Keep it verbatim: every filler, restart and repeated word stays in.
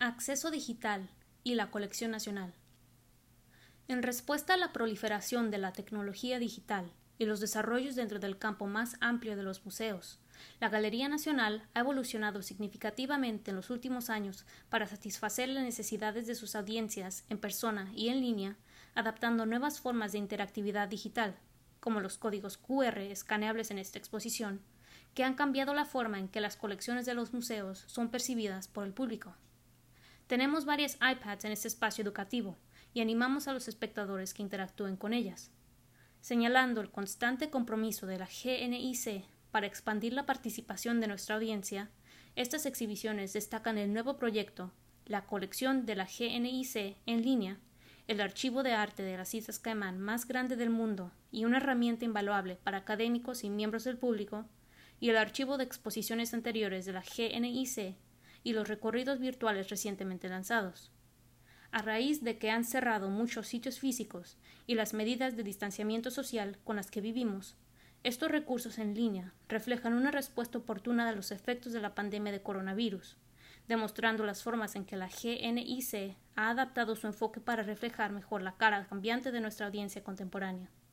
Acceso digital y la colección nacional. En respuesta a la proliferación de la tecnología digital y los desarrollos dentro del campo más amplio de los museos, la Galería Nacional ha evolucionado significativamente en los últimos años para satisfacer las necesidades de sus audiencias en persona y en línea, adaptando nuevas formas de interactividad digital, como los códigos cu erre escaneables en esta exposición, que han cambiado la forma en que las colecciones de los museos son percibidas por el público. Tenemos varias iPads en este espacio educativo y animamos a los espectadores que interactúen con ellas. Señalando el constante compromiso de la ge ene i ce para expandir la participación de nuestra audiencia, estas exhibiciones destacan el nuevo proyecto, la colección de la ge ene i ce en línea, el archivo de arte de las Islas Caimán más grande del mundo y una herramienta invaluable para académicos y miembros del público, y el archivo de exposiciones anteriores de la ge ene i ce y los recorridos virtuales recientemente lanzados. A raíz de que han cerrado muchos sitios físicos y las medidas de distanciamiento social con las que vivimos, estos recursos en línea reflejan una respuesta oportuna a los efectos de la pandemia de coronavirus, demostrando las formas en que la ge ene i ce ha adaptado su enfoque para reflejar mejor la cara cambiante de nuestra audiencia contemporánea.